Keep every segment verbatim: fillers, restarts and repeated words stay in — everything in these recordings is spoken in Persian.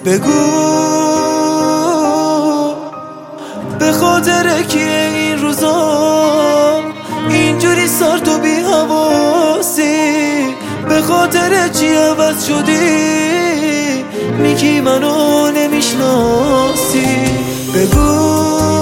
بگو به خاطر کیه این روزا اینجوری سرد و بی حواسی؟ به خاطر چی عوض شدی؟ میگی منو نمیشناسی. بگو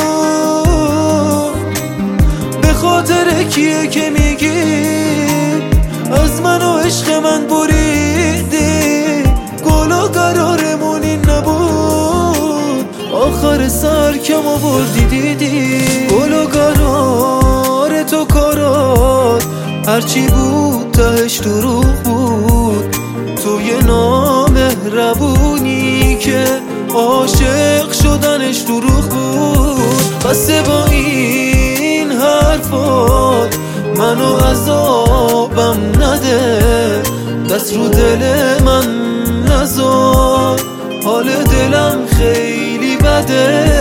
به خاطر کیه که میگی از منو عشق من بریدی؟ گل و قرارمون این نبود، آخر سر کم آوردی دیدی. گل و قرار تو کارات هرچی بود تهش دروغ بود. تو یه نامهربونی که عاشق شدنش دروغ بود. بسه با این حرفات منو عذابم نده، دست رو دل من نذار، حال دلم خیلی بده.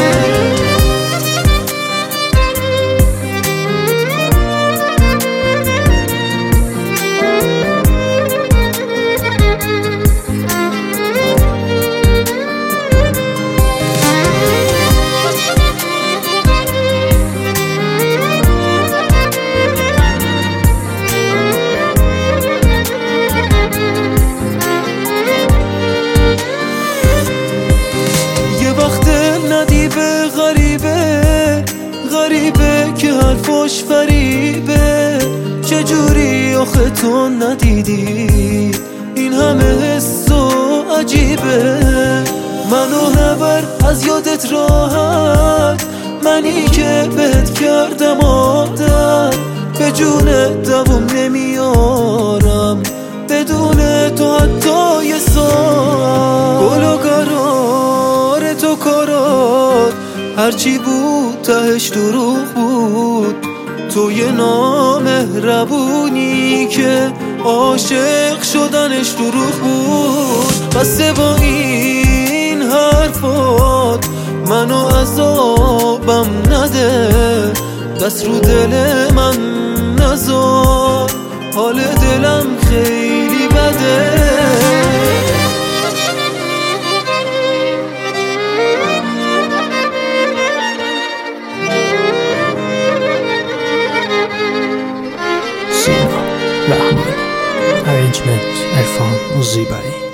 غریبه غریبه که حرفاش فریبه، چجوری آخه تو ندیدی این همه حس و عجیبه؟ منو نبر از یادت راحت، منی که بهت کردم عادت. به جون دوم نمیارم بدون تو حتی یه ساعت. گل و قرار تو کارات هرچی بود تهش دروغ بود. تو یه نامهربونی که عاشق شدنش دروغ بود. بسه با این حرفات منو عذابم نده، دست رو دل من نذار، حال دلم خیلی بده. Arrangement عرفان موزیبایی.